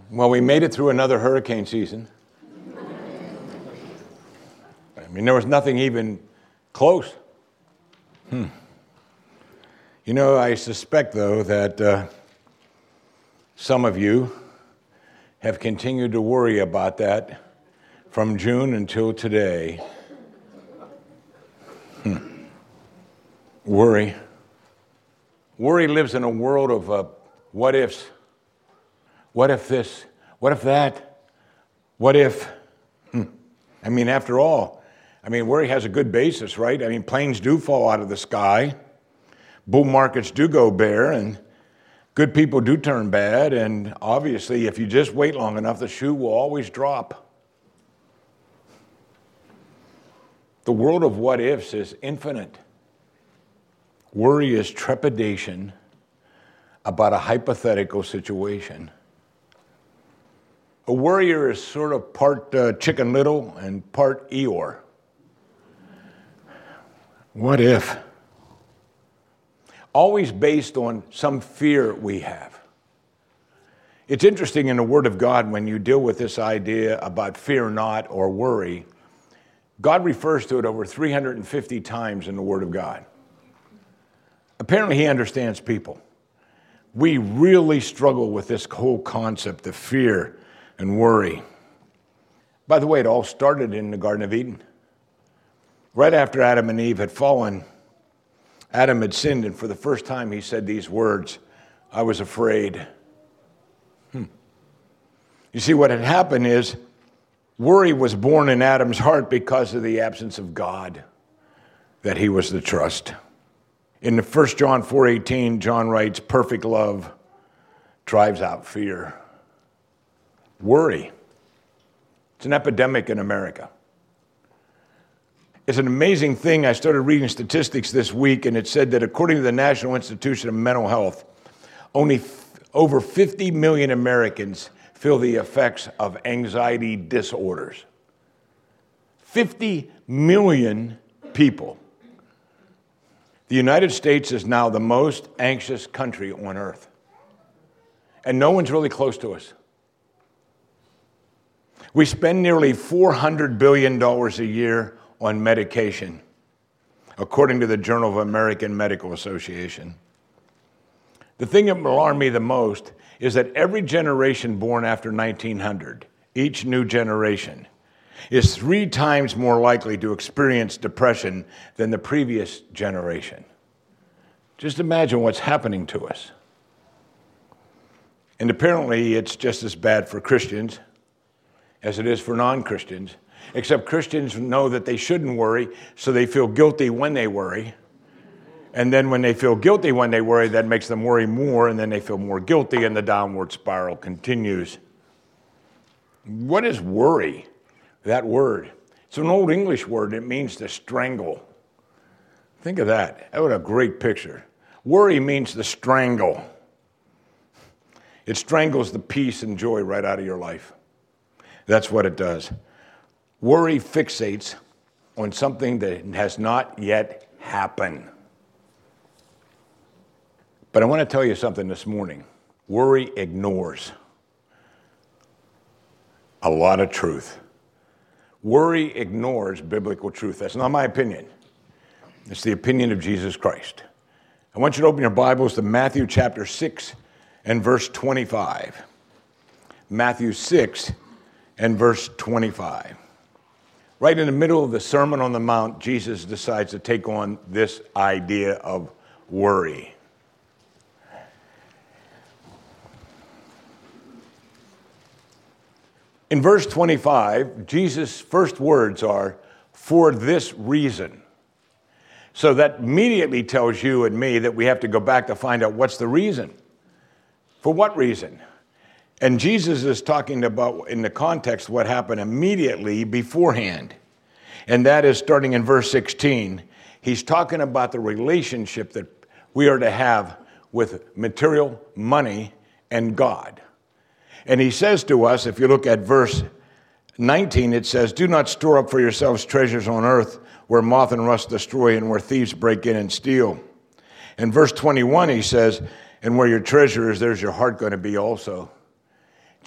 Well, we made it through another hurricane season. I mean, there was nothing even close. You know, I suspect, though, that some of you have continued to worry about that from June until today. Worry. Worry lives in a world of what ifs. What if this? What if that? What if? I mean, after all, worry has a good basis, right? I mean, planes do fall out of the sky. Bull markets do go bare, and good people do turn bad. And obviously, if you just wait long enough, the shoe will always drop. The world of what ifs is infinite. Worry is trepidation about a hypothetical situation. A worrier is sort of part Chicken Little and part Eeyore. What if? Always based on some fear we have. It's interesting in the Word of God when you deal with this idea about fear not or worry, God refers to it over 350 times in the Word of God. Apparently, He understands people. We really struggle with this whole concept of fear and worry. By the way, it all started in the Garden of Eden. Right after Adam and Eve had fallen, Adam had sinned, and for the first time he said these words, "I was afraid." You see, what had happened is worry was born in Adam's heart because of the absence of God that he was to trust. In the 1 John 4:18, John writes, "Perfect love drives out fear." Worry. It's an epidemic in America. It's an amazing thing. I started reading statistics this week, and it said that according to the National Institute of Mental Health, only over 50 million Americans feel the effects of anxiety disorders. 50 million people. The United States is now the most anxious country on earth. And no one's really close to us. We spend nearly $400 billion a year on medication, according to the Journal of American Medical Association. The thing that alarmed me the most is that every generation born after 1900, each new generation, is 3 times more likely to experience depression than the previous generation. Just imagine what's happening to us. And apparently it's just as bad for Christians as it is for non-Christians, except Christians know that they shouldn't worry, so they feel guilty when they worry. And then when they feel guilty when they worry, that makes them worry more, and then they feel more guilty, and the downward spiral continues. What is worry? That word. It's an old English word. It means to strangle. Think of that. What a great picture. Worry means to strangle. It strangles the peace and joy right out of your life. That's what it does. Worry fixates on something that has not yet happened. But I want to tell you something this morning. Worry ignores a lot of truth. Worry ignores biblical truth. That's not my opinion. It's the opinion of Jesus Christ. I want you to open your Bibles to Matthew chapter 6 and verse 25. Matthew 6 and verse 25. Right in the middle of the Sermon on the Mount, Jesus decides to take on this idea of worry. In verse 25, Jesus' first words are, "For this reason." So that immediately tells you and me that we have to go back to find out what's the reason. For what reason? And Jesus is talking about, in the context, what happened immediately beforehand. And that is starting in verse 16. He's talking about the relationship that we are to have with material, money, and God. And he says to us, if you look at verse 19, it says, "Do not store up for yourselves treasures on earth where moth and rust destroy and where thieves break in and steal." In verse 21, he says, "And where your treasure is, there's your heart going to be also."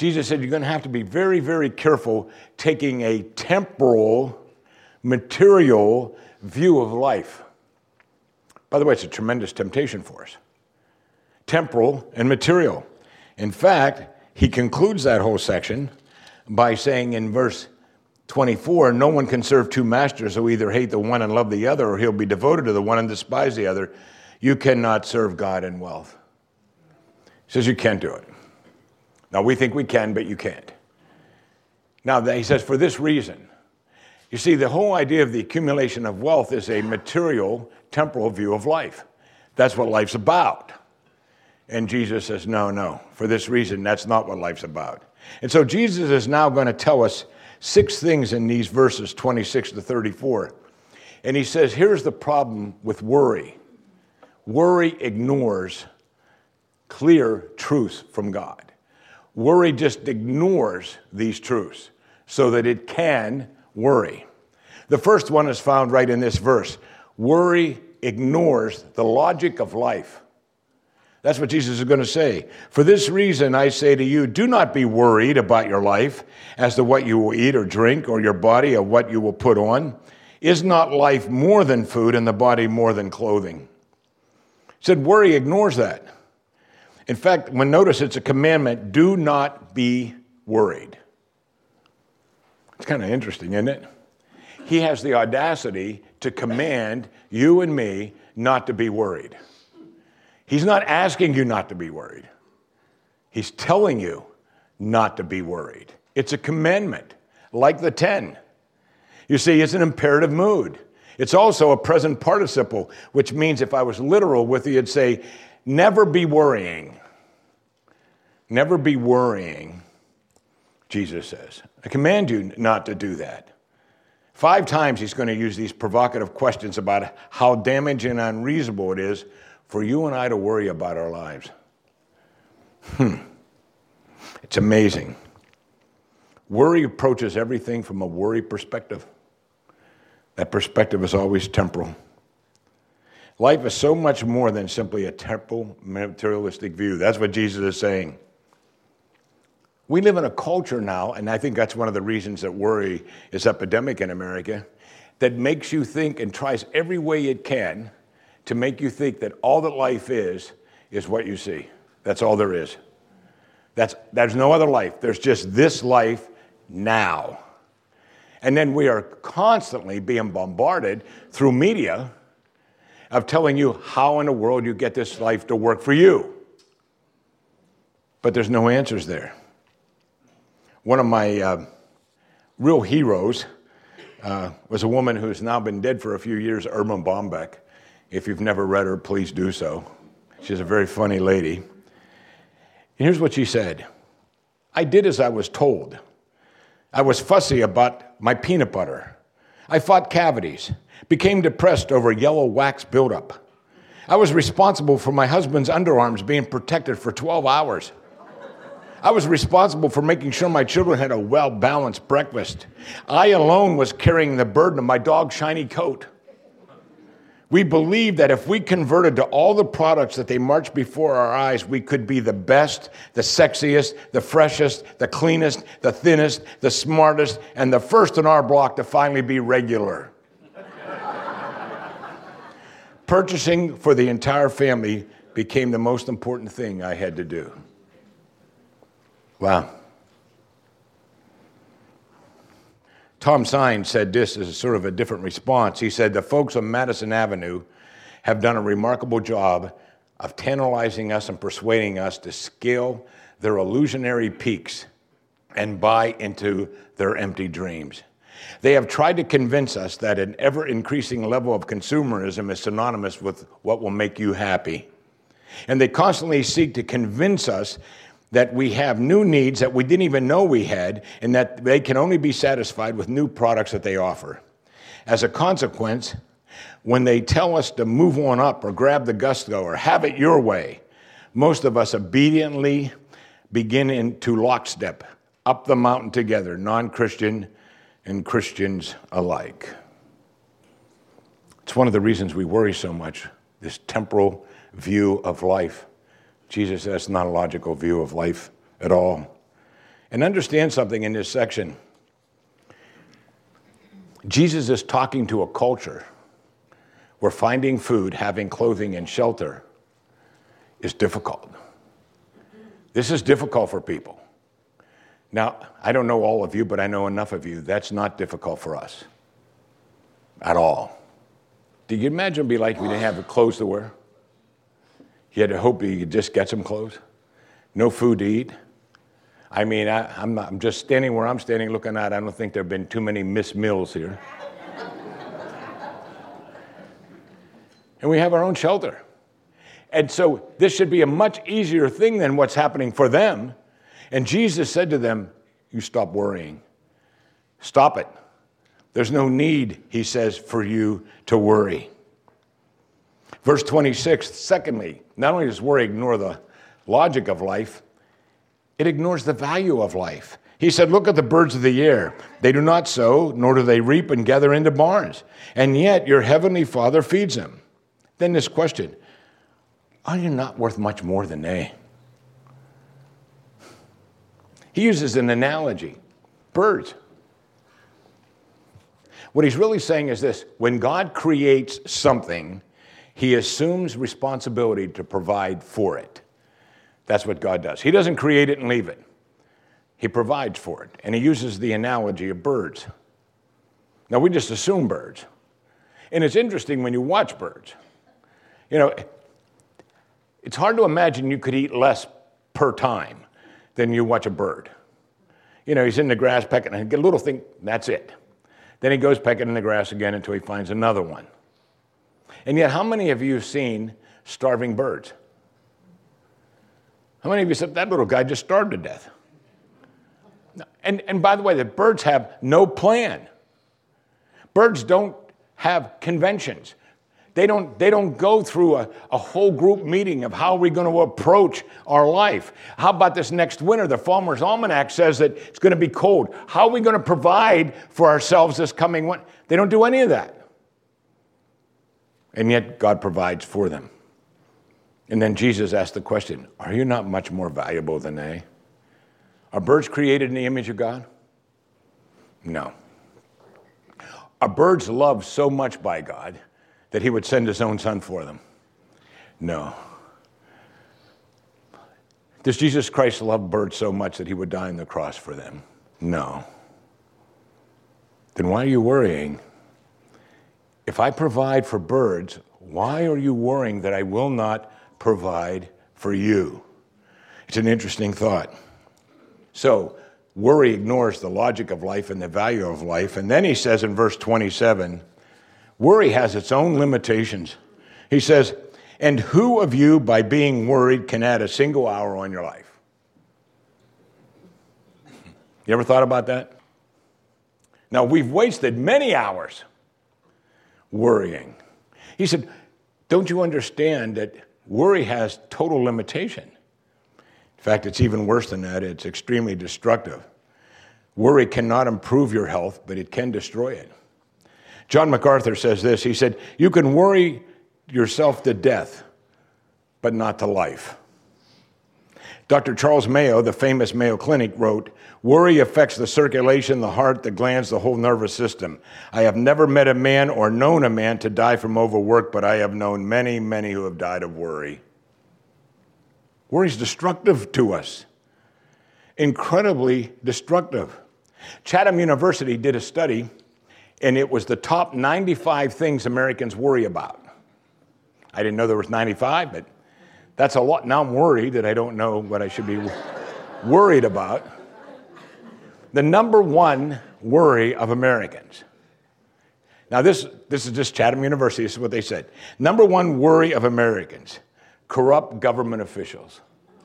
Jesus said you're going to have to be very, very careful taking a temporal, material view of life. By the way, it's a tremendous temptation for us. Temporal and material. In fact, he concludes that whole section by saying in verse 24, no one can serve two masters, who either hate the one and love the other, or he'll be devoted to the one and despise the other. You cannot serve God and wealth. He says you can't do it. Now, we think we can, but you can't. Now, he says, for this reason. You see, the whole idea of the accumulation of wealth is a material, temporal view of life. That's what life's about. And Jesus says, no, for this reason, that's not what life's about. And so Jesus is now going to tell us 6 things in these verses 26 to 34. And he says, here's the problem with worry. Worry ignores clear truths from God. Worry just ignores these truths so that it can worry. The first one is found right in this verse. Worry ignores the logic of life. That's what Jesus is going to say. For this reason, I say to you, do not be worried about your life as to what you will eat or drink, or your body or what you will put on. Is not life more than food and the body more than clothing? He said worry ignores that. In fact, notice it's a commandment, do not be worried. It's kind of interesting, isn't it? He has the audacity to command you and me not to be worried. He's not asking you not to be worried. He's telling you not to be worried. It's a commandment, like the 10. You see, it's an imperative mood. It's also a present participle, which means if I was literal with you, it'd say, never be worrying. Never be worrying, Jesus says. I command you not to do that. 5 times he's going to use these provocative questions about how damaging and unreasonable it is for you and I to worry about our lives. It's amazing. Worry approaches everything from a worry perspective. That perspective is always temporal. Life is so much more than simply a temporal, materialistic view. That's what Jesus is saying. We live in a culture now, and I think that's one of the reasons that worry is epidemic in America, that makes you think and tries every way it can to make you think that all that life is what you see. That's all there is. There's no other life. There's just this life now. And then we are constantly being bombarded through media of telling you how in the world you get this life to work for you. But there's no answers there. One of my real heroes was a woman who has now been dead for a few years, Erma Bombeck. If you've never read her, please do so. She's a very funny lady. And here's what she said. I did as I was told. I was fussy about my peanut butter. I fought cavities, became depressed over yellow wax buildup. I was responsible for my husband's underarms being protected for 12 hours. I was responsible for making sure my children had a well-balanced breakfast. I alone was carrying the burden of my dog's shiny coat. We believed that if we converted to all the products that they marched before our eyes, we could be the best, the sexiest, the freshest, the cleanest, the thinnest, the smartest, and the first in our block to finally be regular. Purchasing for the entire family became the most important thing I had to do. Wow. Tom Sines said this as a sort of a different response. He said, the folks on Madison Avenue have done a remarkable job of tantalizing us and persuading us to scale their illusionary peaks and buy into their empty dreams. They have tried to convince us that an ever-increasing level of consumerism is synonymous with what will make you happy. And they constantly seek to convince us that we have new needs that we didn't even know we had, and that they can only be satisfied with new products that they offer. As a consequence, when they tell us to move on up or grab the gusto or have it your way, most of us obediently begin into lockstep, up the mountain together, non-Christian and Christians alike. It's one of the reasons we worry so much, this temporal view of life. Jesus says it's not a logical view of life at all. And understand something in this section. Jesus is talking to a culture where finding food, having clothing, and shelter is difficult. This is difficult for people. Now, I don't know all of you, but I know enough of you. That's not difficult for us at all. Do you imagine it'd be like if you didn't have clothes to wear? You had to hope you could just get some clothes. No food to eat. I mean, I'm just standing where I'm standing looking out. I don't think there have been too many missed meals here. And we have our own shelter. And so this should be a much easier thing than what's happening for them. And Jesus said to them, you stop worrying. Stop it. There's no need, he says, for you to worry. Verse 26, secondly, not only does worry ignore the logic of life, it ignores the value of life. He said, look at the birds of the air. They do not sow, nor do they reap and gather into barns. And yet your heavenly Father feeds them. Then this question, are you not worth much more than they? He uses an analogy, birds. What he's really saying is this, when God creates something, he assumes responsibility to provide for it. That's what God does. He doesn't create it and leave it. He provides for it. And he uses the analogy of birds. Now, we just assume birds. And it's interesting when you watch birds. You know, it's hard to imagine you could eat less per time than you watch a bird. You know, he's in the grass pecking and get a little thing, that's it. Then he goes pecking in the grass again until he finds another one. And yet, how many of you have seen starving birds? How many of you said, that little guy just starved to death? And by the way, the birds have no plan. Birds don't have conventions. They don't go through a whole group meeting of how we're going to approach our life. How about this next winter? The Farmer's Almanac says that it's going to be cold. How are we going to provide for ourselves this coming winter? They don't do any of that. And yet God provides for them. And then Jesus asked the question, are you not much more valuable than they? Are birds created in the image of God? No. Are birds loved so much by God that he would send his own son for them? No. Does Jesus Christ love birds so much that he would die on the cross for them? No. Then why are you worrying? If I provide for birds, why are you worrying that I will not provide for you? It's an interesting thought. So, worry ignores the logic of life and the value of life. And then he says in verse 27, worry has its own limitations. He says, and who of you, by being worried, can add a single hour on your life? You ever thought about that? Now, we've wasted many hours worrying. He said, don't you understand that worry has total limitation? In fact, it's even worse than that. It's extremely destructive. Worry cannot improve your health, but it can destroy it. John MacArthur says this. He said, you can worry yourself to death, but not to life. Dr. Charles Mayo, the famous Mayo Clinic, wrote, worry affects the circulation, the heart, the glands, the whole nervous system. I have never met a man or known a man to die from overwork, but I have known many, many who have died of worry. Worry is destructive to us. Incredibly destructive. Chatham University did a study, and it was the top 95 things Americans worry about. I didn't know there was 95, but that's a lot. Now I'm worried that I don't know what I should be worried about. The number one worry of Americans. Now this is just Chatham University. This is what they said. Number one worry of Americans, corrupt government officials.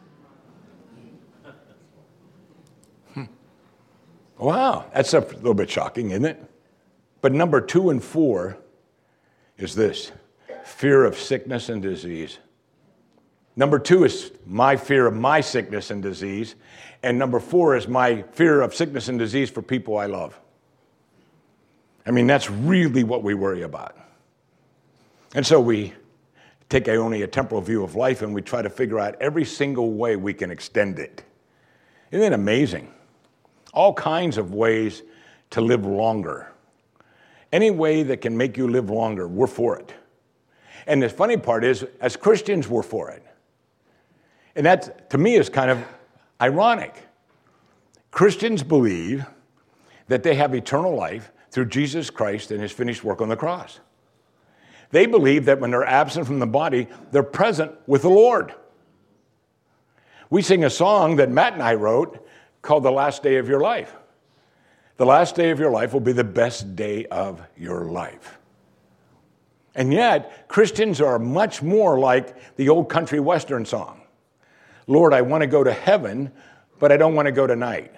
Wow, that's a little bit shocking, isn't it? But number 2 and 4 is this, fear of sickness and disease. Number 2 is my fear of my sickness and disease. And number 4 is my fear of sickness and disease for people I love. I mean, that's really what we worry about. And so we take only a temporal view of life and we try to figure out every single way we can extend it. Isn't it amazing? All kinds of ways to live longer. Any way that can make you live longer, we're for it. And the funny part is, as Christians, we're for it. And that, to me, is kind of ironic. Christians believe that they have eternal life through Jesus Christ and his finished work on the cross. They believe that when they're absent from the body, they're present with the Lord. We sing a song that Matt and I wrote called The Last Day of Your Life. The last day of your life will be the best day of your life. And yet, Christians are much more like the old country western song. Lord, I want to go to heaven, but I don't want to go tonight.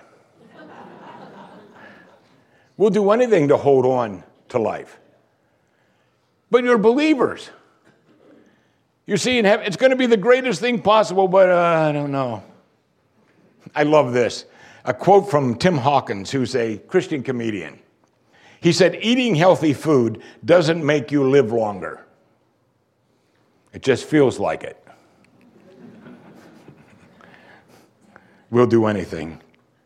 We'll do anything to hold on to life. But you're believers. You see, in heaven, it's going to be the greatest thing possible, but I don't know. I love this. A quote from Tim Hawkins, who's a Christian comedian. He said, eating healthy food doesn't make you live longer. It just feels like it. We'll do anything.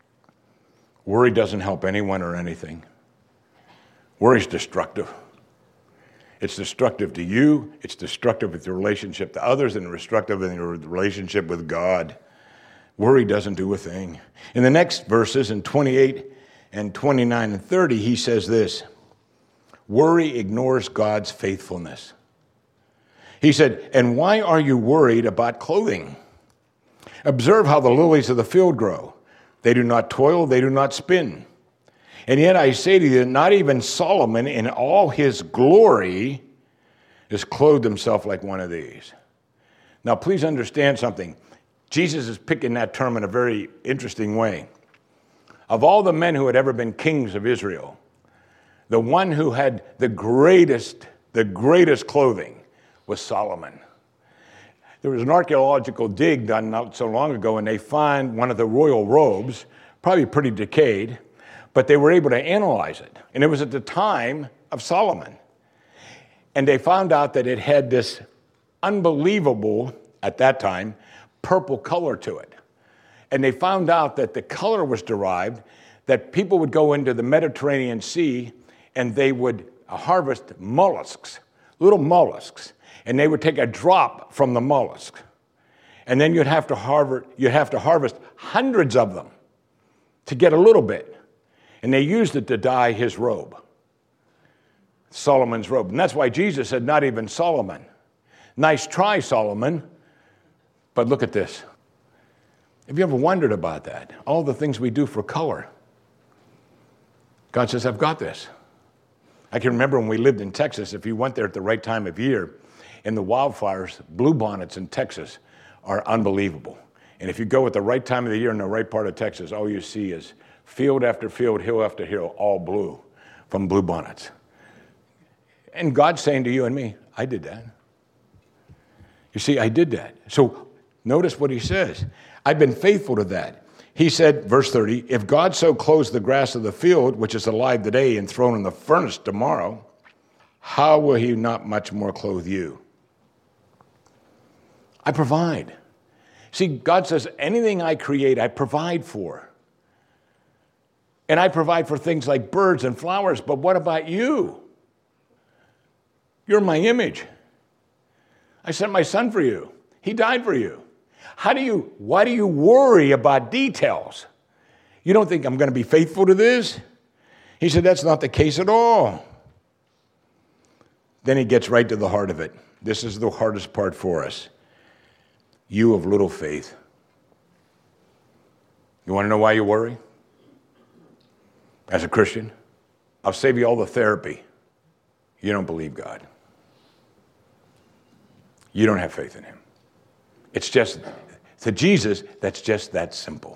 Worry doesn't help anyone or anything. Worry's destructive. It's destructive to you. It's destructive with your relationship to others and destructive in your relationship with God. Worry doesn't do a thing. In the next verses, in 28 and 29 and 30, he says this, worry ignores God's faithfulness. He said, and why are you worried about clothing? Observe how the lilies of the field grow. They do not toil, they do not spin. And yet I say to you that not even Solomon in all his glory has clothed himself like one of these. Now please understand something. Jesus is picking that term in a very interesting way. Of all the men who had ever been kings of Israel, the one who had the greatest clothing was Solomon. There was an archaeological dig done not so long ago, and they find one of the royal robes, probably pretty decayed, but they were able to analyze it. And it was at the time of Solomon. And they found out that it had this unbelievable, at that time, purple color to it. And they found out that the color was derived, that people would go into the Mediterranean Sea and they would harvest mollusks, little mollusks. And they would take a drop from the mollusk. And then you'd have to harvest hundreds of them to get a little bit. And they used it to dye his robe, Solomon's robe. And that's why Jesus said, not even Solomon. Nice try, Solomon. But look at this. Have you ever wondered about that? All the things we do for color. God says, I've got this. I can remember when we lived in Texas, if you went there at the right time of year, in the wildflowers, bluebonnets in Texas are unbelievable. And if you go at the right time of the year in the right part of Texas, all you see is field after field, hill after hill, all blue from bluebonnets. And God's saying to you and me, I did that. You see, I did that. So notice what he says. I've been faithful to that. He said, verse 30, if God so clothes the grass of the field, which is alive today and thrown in the furnace tomorrow, how will he not much more clothe you? I provide. See, God says, anything I create, I provide for. And I provide for things like birds and flowers, but what about you? You're my image. I sent my son for you. He died for you. Why do you worry about details? You don't think I'm going to be faithful to this? He said, that's not the case at all. Then he gets right to the heart of it. This is the hardest part for us. You of little faith. You want to know why you worry? As a Christian, I'll save you all the therapy. You don't believe God. You don't have faith in him. It's just, to Jesus, that's just that simple.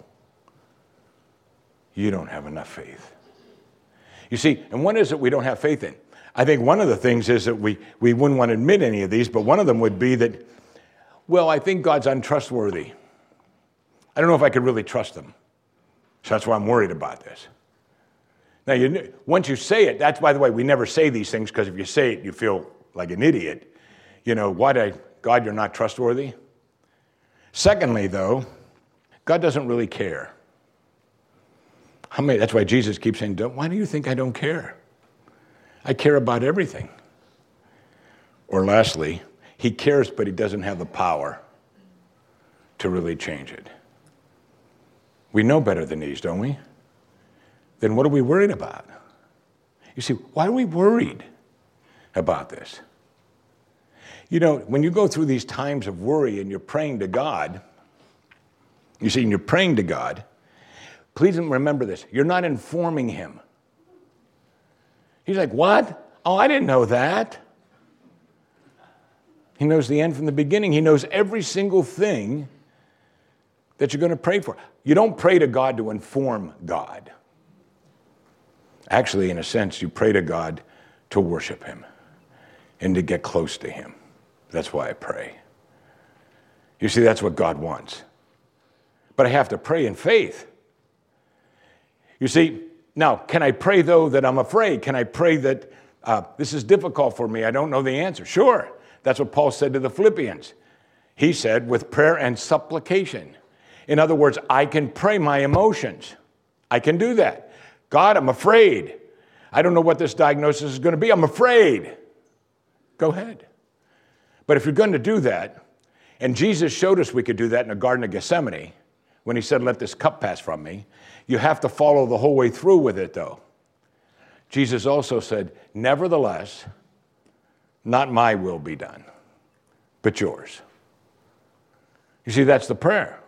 You don't have enough faith. You see, and what is it we don't have faith in? I think one of the things is that we wouldn't want to admit any of these, but one of them would be that, well, I think God's untrustworthy. I don't know if I could really trust him. So that's why I'm worried about this. Now, once you say it, that's, by the way, we never say these things because if you say it, you feel like an idiot. You know, God, you're not trustworthy. Secondly, though, God doesn't really care. That's why Jesus keeps saying, why do you think I don't care? I care about everything. Or lastly, he cares, but he doesn't have the power to really change it. We know better than these, don't we? Then what are we worried about? You see, why are we worried about this? You know, when you go through these times of worry and you're praying to God, you see, and you're praying to God, please remember this. You're not informing him. He's like, what? Oh, I didn't know that. He knows the end from the beginning. He knows every single thing that you're going to pray for. You don't pray to God to inform God. Actually, in a sense, you pray to God to worship him and to get close to him. That's why I pray. You see, that's what God wants. But I have to pray in faith. You see, now, can I pray, though, that I'm afraid? Can I pray that this is difficult for me? I don't know the answer. Sure. That's what Paul said to the Philippians. He said, with prayer and supplication. In other words, I can pray my emotions. I can do that. God, I'm afraid. I don't know what this diagnosis is going to be. I'm afraid. Go ahead. But if you're going to do that, and Jesus showed us we could do that in the Garden of Gethsemane, when he said, let this cup pass from me, you have to follow the whole way through with it, though. Jesus also said, nevertheless, not my will be done, but yours. You see, that's the prayer.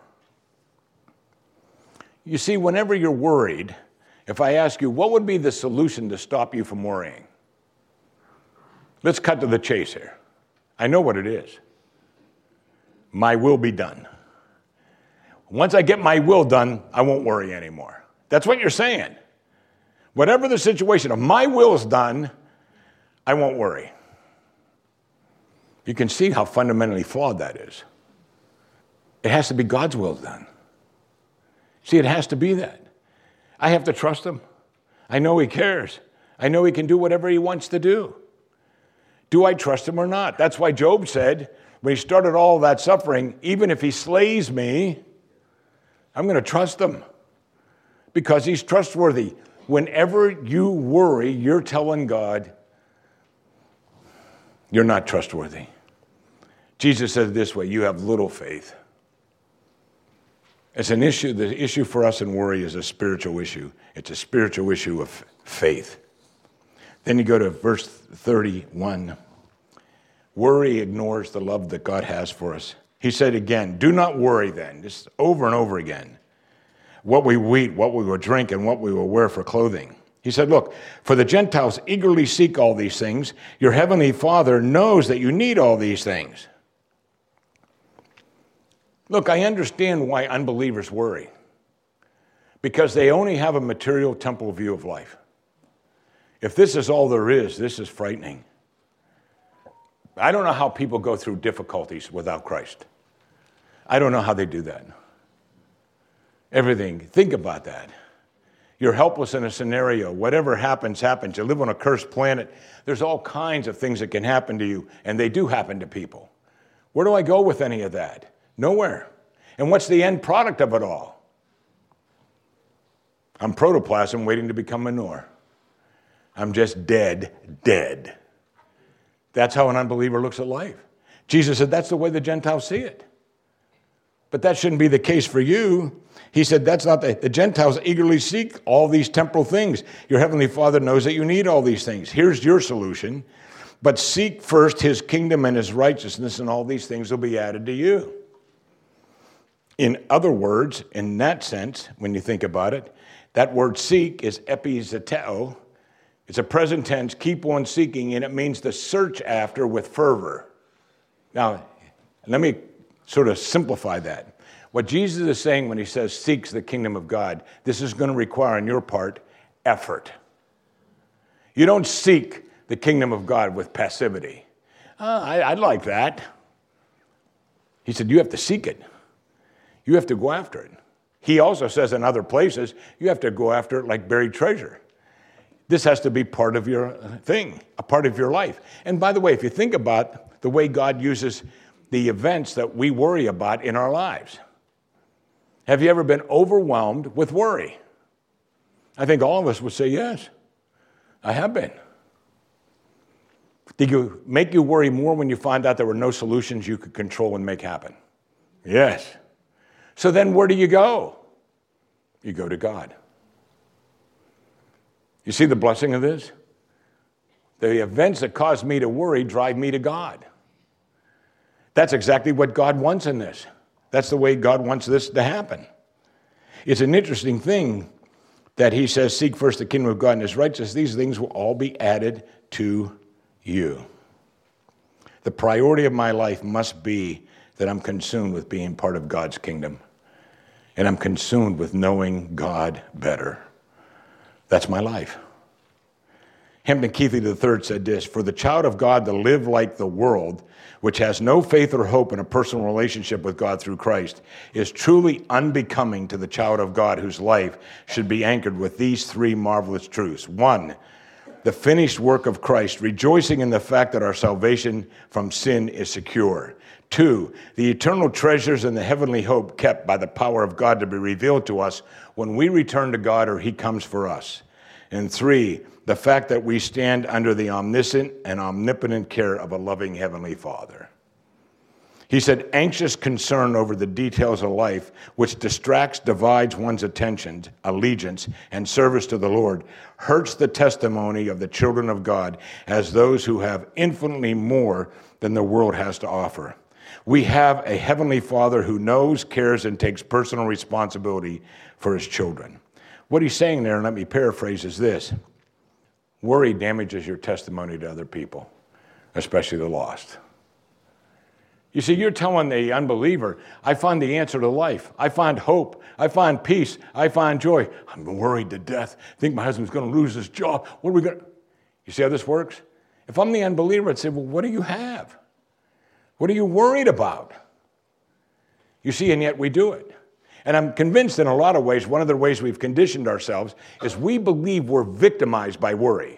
You see, whenever you're worried, if I ask you, what would be the solution to stop you from worrying? Let's cut to the chase here. I know what it is. My will be done. Once I get my will done, I won't worry anymore. That's what you're saying. Whatever the situation, if my will is done, I won't worry. You can see how fundamentally flawed that is. It has to be God's will done. See, it has to be that. I have to trust him. I know he cares. I know he can do whatever he wants to do. Do I trust him or not? That's why Job said, when he started all that suffering, even if he slays me, I'm going to trust him because he's trustworthy. Whenever you worry, you're telling God you're not trustworthy. Jesus said it this way, you have little faith. It's an issue. The issue for us in worry is a spiritual issue. It's a spiritual issue of faith. Then you go to verse 31. Worry ignores the love that God has for us. He said again, do not worry then, just over and over again, what we will eat, what we will drink, and what we will wear for clothing. He said, look, for the Gentiles eagerly seek all these things. Your heavenly Father knows that you need all these things. Look, I understand why unbelievers worry. Because they only have a material temporal view of life. If this is all there is, this is frightening. I don't know how people go through difficulties without Christ. I don't know how they do that. Everything, think about that. You're helpless in a scenario. Whatever happens, happens. You live on a cursed planet. There's all kinds of things that can happen to you, and they do happen to people. Where do I go with any of that? Nowhere. And what's the end product of it all? I'm protoplasm waiting to become manure. I'm just dead. That's how an unbeliever looks at life. Jesus said that's the way the Gentiles see it. But that shouldn't be the case for you. He said that's not the Gentiles eagerly seek all these temporal things. Your heavenly Father knows that you need all these things. Here's your solution. But seek first his kingdom and his righteousness, and all these things will be added to you. In other words, in that sense, when you think about it, that word seek is epizeteo. It's a present tense, keep on seeking, and it means to search after with fervor. Now, let me sort of simplify that. What Jesus is saying when he says seeks the kingdom of God, this is going to require on your part effort. You don't seek the kingdom of God with passivity. I'd like that. He said you have to seek it. You have to go after it. He also says in other places, you have to go after it like buried treasure. This has to be part of your thing, a part of your life. And by the way, if you think about the way God uses the events that we worry about in our lives, have you ever been overwhelmed with worry? I think all of us would say, yes, I have been. Did you make you worry more when you find out there were no solutions you could control and make happen? Yes. So then where do you go? You go to God. You see the blessing of this? The events that cause me to worry drive me to God. That's exactly what God wants in this. That's the way God wants this to happen. It's an interesting thing that he says, seek first the kingdom of God and his righteousness. These things will all be added to you. The priority of my life must be that I'm consumed with being part of God's kingdom. And I'm consumed with knowing God better. That's my life. Hampton Keithley III said this, for the child of God to live like the world, which has no faith or hope in a personal relationship with God through Christ, is truly unbecoming to the child of God whose life should be anchored with these three marvelous truths. 1, the finished work of Christ, rejoicing in the fact that our salvation from sin is secure. 2, the eternal treasures and the heavenly hope kept by the power of God to be revealed to us when we return to God or he comes for us. And 3, the fact that we stand under the omniscient and omnipotent care of a loving Heavenly Father. He said, anxious concern over the details of life, which distracts, divides one's attention, allegiance, and service to the Lord, hurts the testimony of the children of God as those who have infinitely more than the world has to offer. We have a Heavenly Father who knows, cares, and takes personal responsibility for his children. What he's saying there, and let me paraphrase, is this. Worry damages your testimony to other people, especially the lost. You see, you're telling the unbeliever, I find the answer to life. I find hope. I find peace. I find joy. I'm worried to death. I think my husband's going to lose his job. What are we going to... You see how this works? If I'm the unbeliever, I'd say, well, what do you have? What are you worried about? You see, and yet we do it. And I'm convinced in a lot of ways, one of the ways we've conditioned ourselves is we believe we're victimized by worry.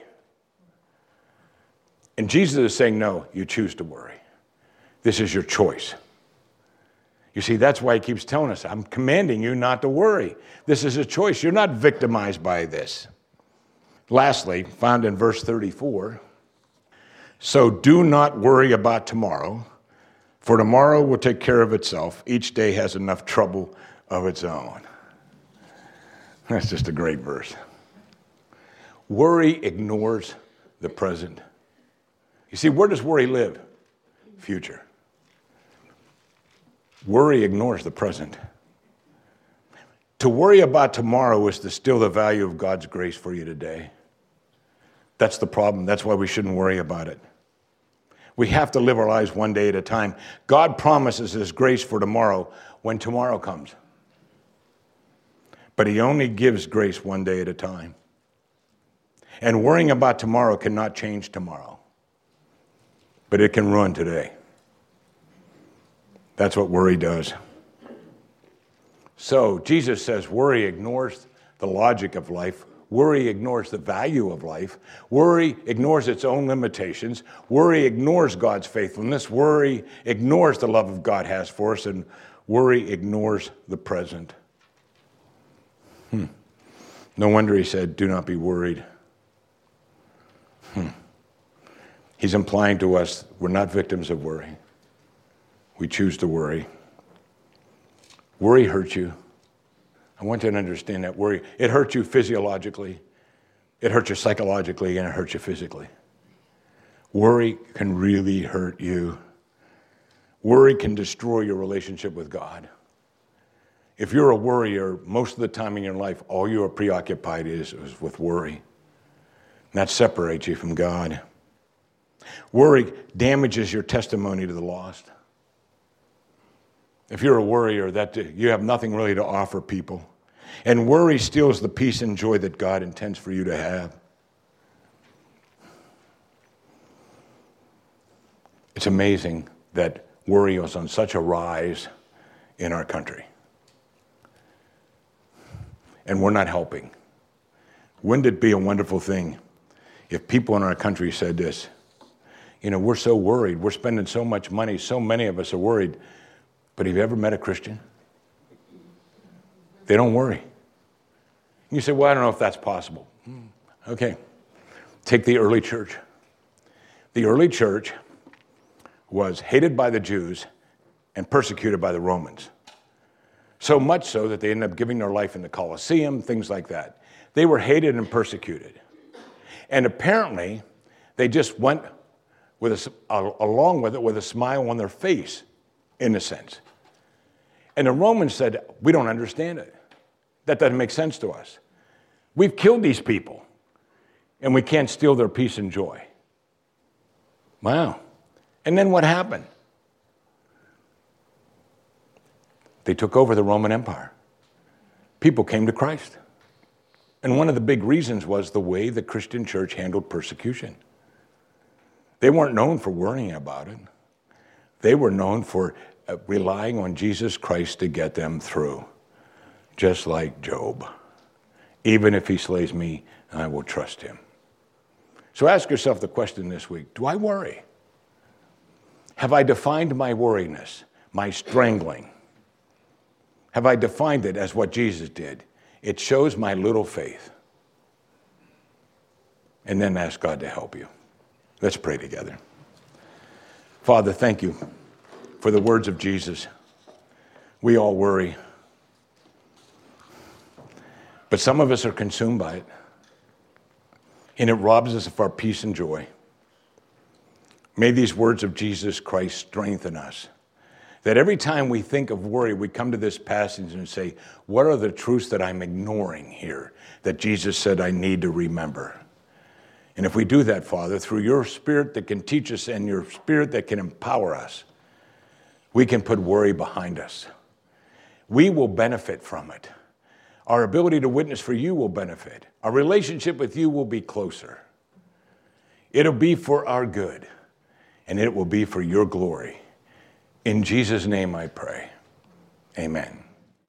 And Jesus is saying, no, you choose to worry. This is your choice. You see, that's why he keeps telling us, I'm commanding you not to worry. This is a choice. You're not victimized by this. Lastly, found in verse 34, so do not worry about tomorrow, for tomorrow will take care of itself. Each day has enough trouble of its own. That's just a great verse. Worry ignores the present. You see, where does worry live? Future. Worry ignores the present. To worry about tomorrow is to steal the value of God's grace for you today. That's the problem. That's why we shouldn't worry about it. We have to live our lives one day at a time. God promises his grace for tomorrow when tomorrow comes. But he only gives grace one day at a time. And worrying about tomorrow cannot change tomorrow. But it can ruin today. That's what worry does. So Jesus says worry ignores the logic of life. Worry ignores the value of life. Worry ignores its own limitations. Worry ignores God's faithfulness. Worry ignores the love of God has for us. And worry ignores the present. No wonder he said, do not be worried. He's implying to us we're not victims of worry. We choose to worry. Worry hurts you. I want you to understand that worry. It hurts you physiologically. It hurts you psychologically, and it hurts you physically. Worry can really hurt you. Worry can destroy your relationship with God. If you're a worrier, most of the time in your life, all you are preoccupied is with worry. And that separates you from God. Worry damages your testimony to the lost. If you're a worrier, that you have nothing really to offer people. And worry steals the peace and joy that God intends for you to have. It's amazing that worry is on such a rise in our country. And we're not helping. Wouldn't it be a wonderful thing if people in our country said this? You know, we're so worried. We're spending so much money. So many of us are worried. But have you ever met a Christian? They don't worry. You say, well, I don't know if that's possible. Okay. Take the early church. The early church was hated by the Jews and persecuted by the Romans. So much so that they ended up giving their life in the Colosseum, things like that. They were hated and persecuted. And apparently, they just went along with it with a smile on their face, in a sense. And the Romans said, we don't understand it. That doesn't make sense to us. We've killed these people, and we can't steal their peace and joy. Wow. And then what happened? They took over the Roman Empire. People came to Christ. And one of the big reasons was the way the Christian church handled persecution. They weren't known for worrying about it. They were known for relying on Jesus Christ to get them through, just like Job. Even if he slays me, I will trust him. So ask yourself the question this week, do I worry? Have I defined my worriness, my strangling? Have I defined it as what Jesus did? It shows my little faith. And then ask God to help you. Let's pray together. Father, thank you for the words of Jesus. We all worry. But some of us are consumed by it. And it robs us of our peace and joy. May these words of Jesus Christ strengthen us. That every time we think of worry, we come to this passage and say, what are the truths that I'm ignoring here that Jesus said I need to remember? And if we do that, Father, through your Spirit that can teach us and your Spirit that can empower us, we can put worry behind us. We will benefit from it. Our ability to witness for you will benefit. Our relationship with you will be closer. It'll be for our good, and it will be for your glory. In Jesus' name I pray. Amen.